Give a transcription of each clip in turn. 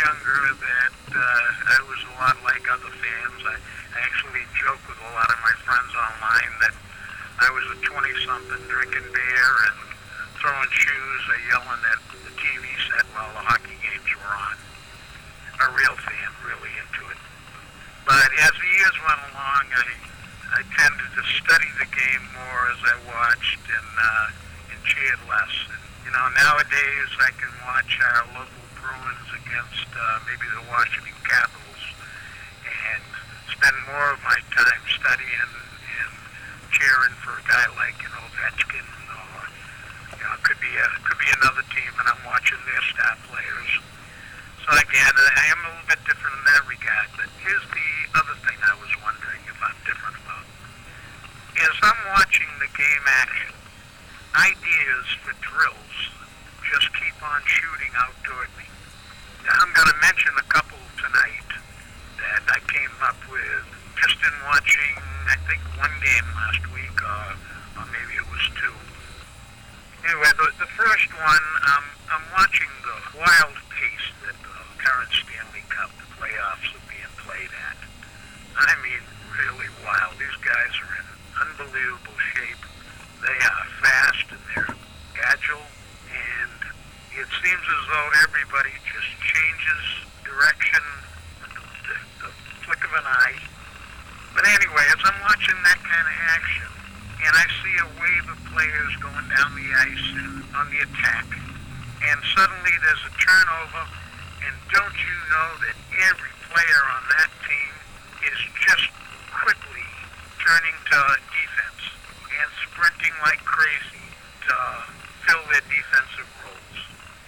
younger that I was a lot like other fans. I actually joke with a lot of my friends online that I was a 20-something drinking beer and throwing shoes or yelling at the TV set while the hockey games were on. A real fan, really into it. But as the years went along, I tended to study the game more as I watched and cheered less. And, nowadays I can watch our local Bruins against maybe the Washington Capitals and spend more of my time studying and cheering for a guy like Ovechkin, or it could be another team, and I'm watching their star players. So again, I am a little bit different in that regard. But here's the other thing I was wondering if I'm different about. As I'm watching the game action, ideas for drills just keep on shooting out toward me. Now, I'm going to mention a couple tonight that I came up with just in watching, I think, one game last week, or maybe it was two. Anyway, the first one, I'm watching the wild pace that the current Stanley Cup playoffs are being played at. I mean, really wild. These guys are in unbelievable shape. They are fast and they're agile, and it seems as though everybody just changes direction the flick of an eye. But anyway, as I'm watching that kind of action, and I see a wave of players going down the ice and on the attack, and suddenly there's a turnover, and don't you know that every player on that team is just quickly turning to defense and sprinting like crazy to fill their defensive roles.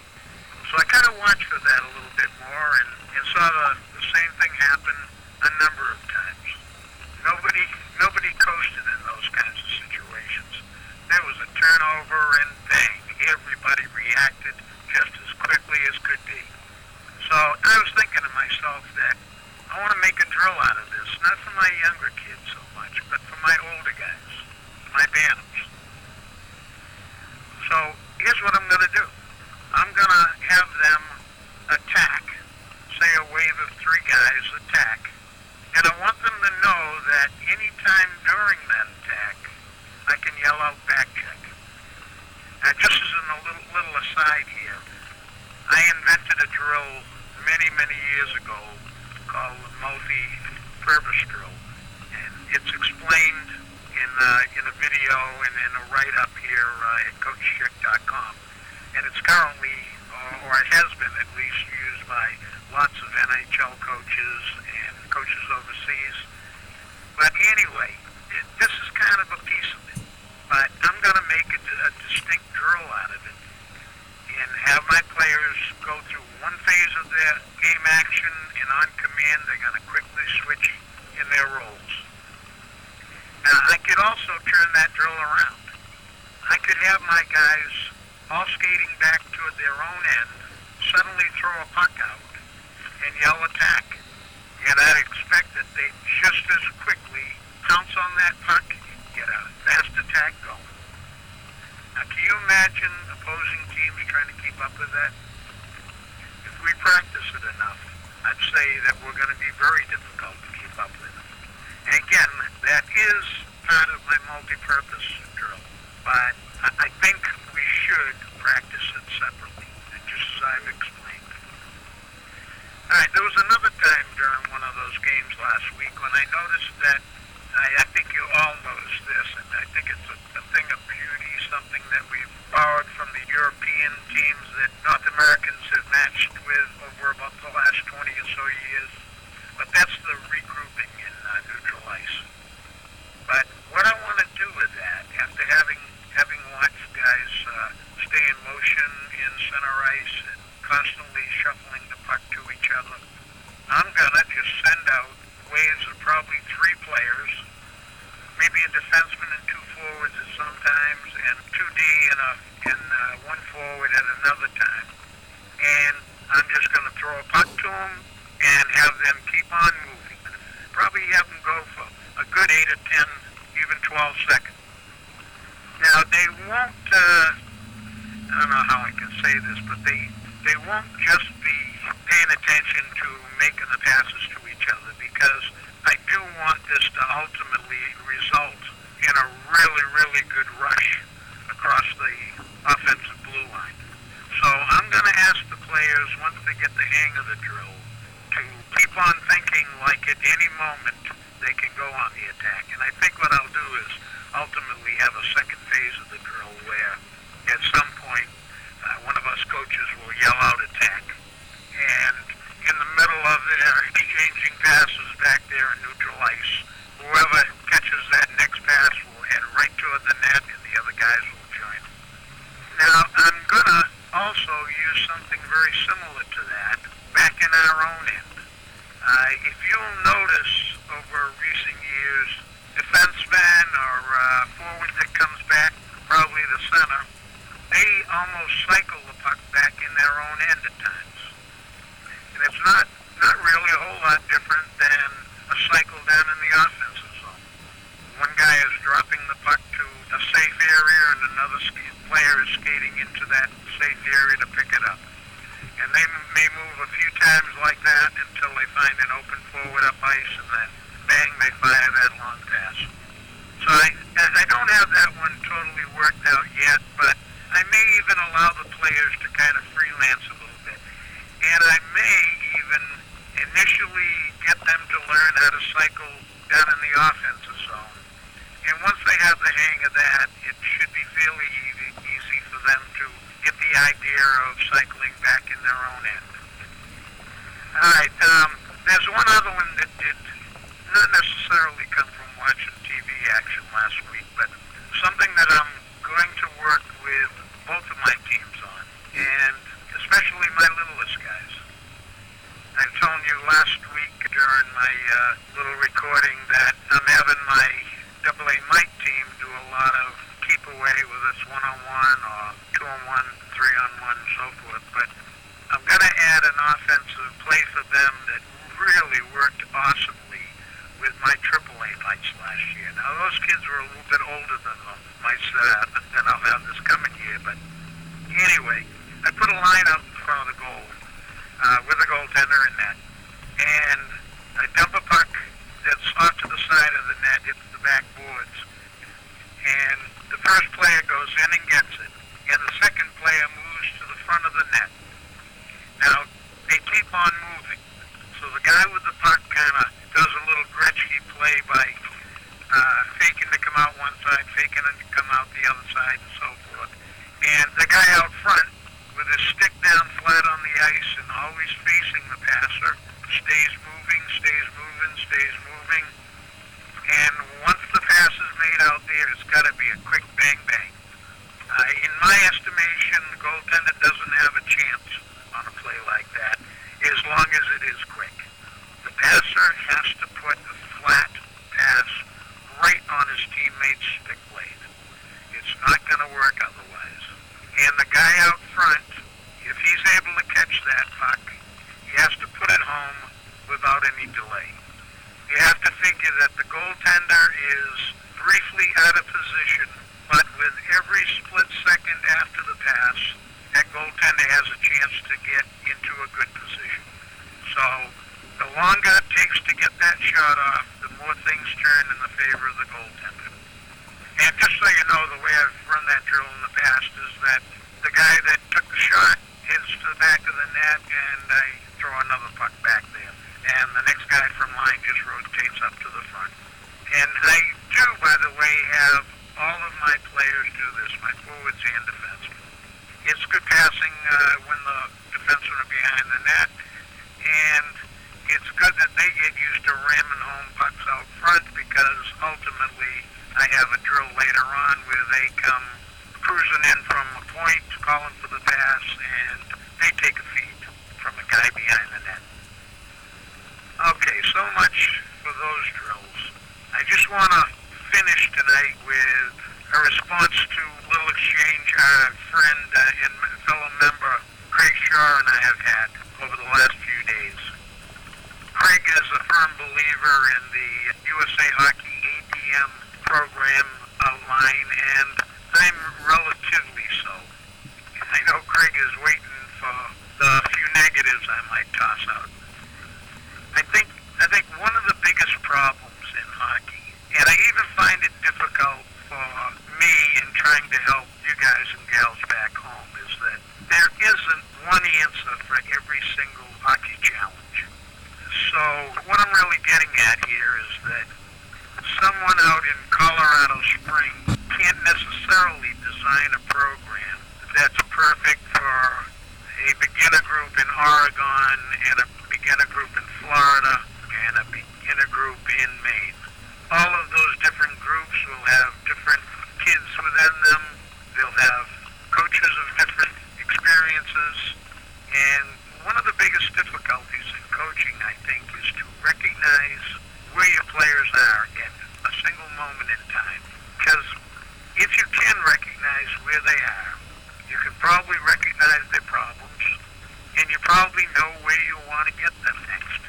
So I kind of watched for that a little bit more and saw the same thing happen a number of times. Nobody coasted in those kinds of situations. There was a turnover and bang, everybody reacted just as quickly as could be. So I was thinking to myself that I want to make a drill out of this, not for my younger kids so much, but for my older guys, my bantams. So here's what I'm going to do. I'm going to have them attack, say a wave of three guys attack, and I want them to know that anytime during that attack, I can yell out back check. Now, just as a little aside here, I invented a drill many years ago called the multi-purpose drill, and it's explained in a video and in a write-up here at CoachCheck.com, and it's currently, or it has been at least, used by lots of NHL coaches and coaches overseas. But anyway, this is kind of a piece of it, but I'm going to make a distinct drill out of it and have my players go through one phase of their game action, and on command they're going to quickly switch in their roles. Now, I could also turn that drill around. I could have my guys all skating back toward their own end, suddenly throw a puck out and yell attack. And I'd expect that they just as quickly pounce on that puck, get a fast attack going. Now, can you imagine opposing teams trying to keep up with that? If we practice it enough, I'd say that we're going to be very difficult to keep up with. And again, that is part of my multi-purpose drill, but I think we should practice it separately, just as I've explained. All right, there was another time during one of those games last week when I noticed that, I think you all noticed this, and I think it's a thing of beauty, something that we've borrowed from the European teams that North Americans have matched with over about the last 20 or so years. But that's the regrouping in neutral ice. But what I want to do with that, after having watched guys stay in motion in center ice and constantly shuffling the puck to each other, I'm going to just send out waves of probably three players, maybe a defenseman and two forwards at some times, and 2D and one forward at another time. And I'm just going to throw a puck to them and have them keep on moving. Probably have them go for a good 8 or 10, even 12 seconds. Now, they won't, I don't know how I can say this, but they won't just be paying attention to making the passes to each other, because I do want this to ultimately result in a really, really good rush across the offensive blue line. So I'm going to ask the players, once they get the hang of the drill, to keep on thinking like at any moment they can go on the attack. And I think what I'll do is ultimately have a second phase of the drill where at some point one of us coaches will yell out attack. And in the middle of their exchanging passes back there in neutral ice, whoever catches that next pass will head right toward the net and the other guys will join them. Now, I'm going to also use something very similar to that back in our own end. If you'll notice over recent years, defenseman or forward that comes back, probably the center, they almost cycle the puck back in their own end at times. And it's not really a whole lot different than a cycle down in the offensive zone. One guy is dropping the puck to a safe area and another player is skating into that safe area to pick it up. And they may move a few times like that until they find an open forward up ice, and then bang, they fire that long pass. So I don't have that one totally worked out yet, but I may even allow the players to kind of freelance a little bit. And I may even initially get them to learn how to cycle down in the offensive zone. And once they have the hang of that, it should be fairly easy for them to get the idea of cycling back in their own end. All right, there's one other one that did not necessarily come from watching TV action last week, but something that I'm going to work with both of my teams on, and especially my littlest guys. I told you last week during my little recording that I'm having my AA Mike team do a lot of keep away, whether it's one-on-one or two-on-one, three-on-one, and so forth. But I'm going to add an offensive play for them that really worked awesomely with my AAA Mites last year. Now, those kids were a little bit older than the Mites that I'll have this coming year. But anyway, I put a line out in front of the goal with a goaltender in net. And I dump a puck that's off to the side of the net, hits the backboards. And the first player goes in and gets it. And the second player moves to the front of the net. Now, they keep on moving. So the guy with the puck kind of does a little Gretzky play by faking to come out one side, faking to come out the other side, and so forth. And the guy out front, with his stick down flat on the ice and always facing the passer, stays moving, stays moving, stays moving. And once the pass is made out there, it's got to be a quick bang-bang. In my estimation, the goaltender doesn't have a chance on a play like that, as long as it is quick. The passer has to put a flat pass right on his teammate's stick blade. It's not going to work otherwise. And the guy out front, if he's able to catch that puck, he has to put it home without any delay. You have to figure that the goaltender is briefly out of position, but with every split second after the pass, that goaltender has a chance to get into a good position. So the longer it takes to get that shot off, the more things turn in the favor of the goaltender. And just so you know, the way I've run that drill in the past is that the guy that took the shot hits to the back of the net, and I throw another puck back there. And the next guy from line just rotates up to the front. And I do, by the way, have all of my players do this, my forwards and defensemen. It's good passing when the defensemen are behind the net, and it's good that they get used to ramming home pucks out front, because ultimately I have a drill later on where they come cruising in from a point, calling for the pass, and they take a feed from a guy behind the net. Okay, so much for those drills. I just want to finish tonight with a response to a little exchange our friend and fellow member Craig Shaw and I have had over the last few days. Craig is a firm believer in the USA Hockey ATM program outline, and I'm relatively so. I know Craig is waiting for the few negatives adjectives I might toss out. I think one of the biggest problems in hockey, and I even find it difficult for me in trying to help you guys and gals back home, is that there isn't one answer for every single hockey challenge. So what I'm really getting at here is that someone out in Colorado Springs can't necessarily design a program that's perfect for a beginner group in Oregon and a beginner group in Florida and a beginner group in Maine. All of those different groups will have different kids within them. They'll have coaches of different experiences. And one of the biggest difficulties in coaching, I think, is to recognize where your players are at a single moment in time. Because if you can recognize where they are, you can probably recognize their problems, and you probably know where you want to get them next.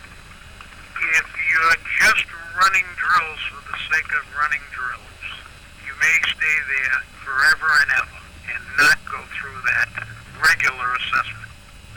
If you're just running drills for the sake of running drills, you may stay there forever and ever and not go through that regular assessment.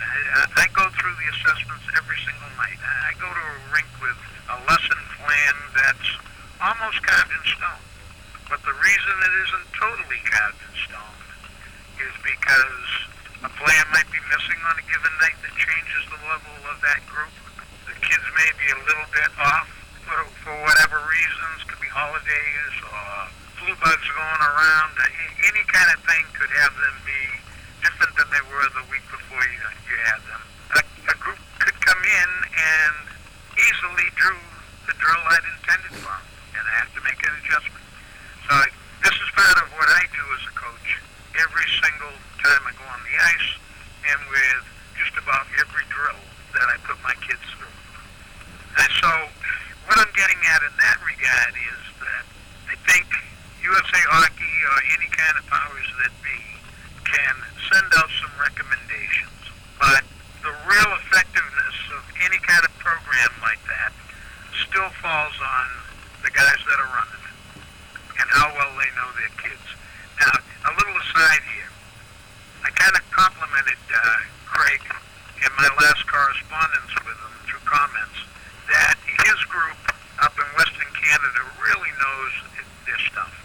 I go through the assessments every single night. I go to a rink with a lesson plan that's almost carved in stone. But the reason it isn't totally carved in stone is because a player might be missing on a given night that changes the level of that group. The kids may be a little bit off for whatever reasons. Could be holidays or flu bugs going around. Any kind of thing could have them be different than they were the week before you had them. A group could come in and easily drew the drill I'd intended for them, and I have to make an adjustment. So this is part of what I do as a coach every single time I go on the ice, and with just about every drill that I put my kids through. And so what I'm getting at in that regard is that I think USA Hockey or any kind of powers that be can send out some recommendations, but the real effectiveness of any kind of program like that still falls on the guys that are running it and how well they know their kids. Now, a little aside here. I kind of complimented Craig in my last correspondence with him through comments that his group up in Western Canada really knows their stuff.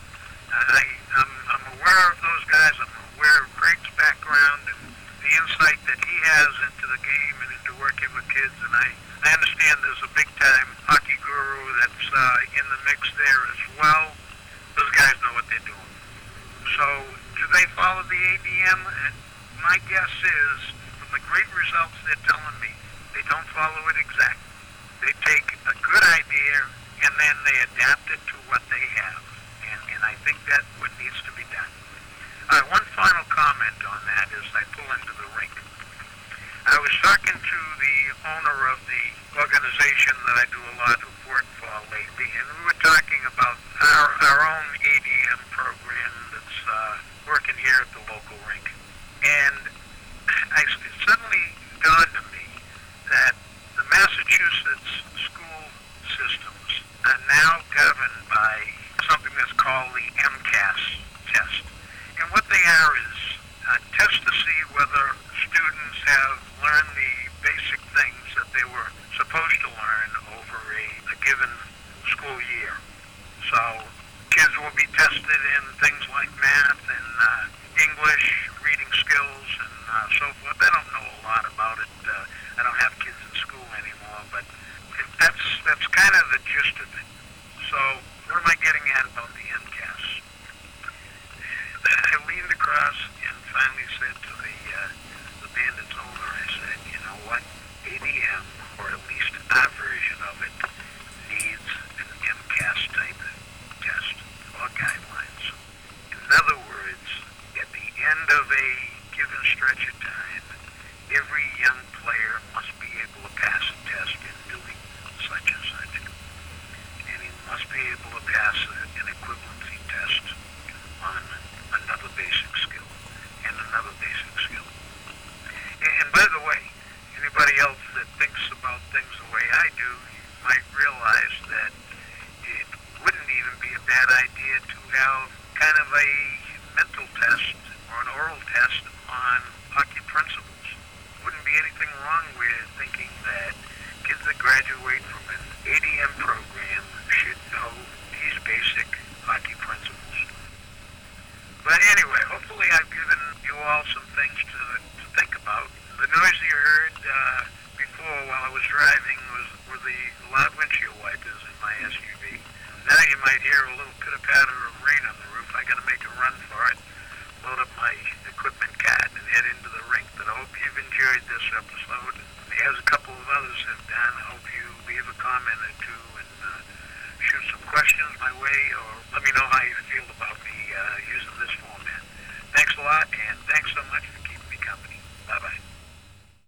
I'm aware of those guys. I'm aware of Craig's background and the insight that he has into the game and into working with kids. And I understand there's a big-time hockey guru that's in the mix there as well. Those guys know what they're doing. So do they follow the ADM? My guess is, from the great results they're telling me, they don't follow it exactly. They take a good idea and then they adapt it to what they have. And I think that's what needs to be done. One final comment on that as I pull into the rink. I was talking to the owner of the organization that I do a lot of work for lately, and we were talking about our own ADM program that's working here at the local rink. And it suddenly dawned on me that the Massachusetts school systems are now governed by something that's called the MCAS test. And what they are is tests to see whether students have learned the basic things that they were supposed to learn over a given school year. So kids will be tested in things like math and English, reading skills, and so forth. I don't know a lot about it. I don't have kids in school anymore, but that's kind of the gist of it. So what am I getting at about the MCAS? I leaned across and finally said to the Bandits owner, I said, you know what? ADM, or at least our version of it, needs an MCAS type test or guidelines. In other words, at the end of a given stretch of time, every young player must be able to pass a test in doing such and such. And he must be able to pass an equivalency test on another basic skill and another basic skill. And by the way, anybody else that thinks about things the way I do might realize that it wouldn't even be a bad idea to have kind of a mental test or an oral test on hockey principles. Wouldn't be anything wrong with thinking that kids that graduate from an ADM program should know these basic hockey principles. But anyway, hopefully I've given you all some things to think about. The noise you heard before while I was driving were the loud windshield wipers in my SUV. Now you might hear a little pitter-patter of rain on the roof. I got to make a run for it, load up my equipment cart, and head into the rink. But I hope you've enjoyed this episode, as a couple of others have done. I hope you leave a comment or two and shoot some questions my way, or let me know how you feel about me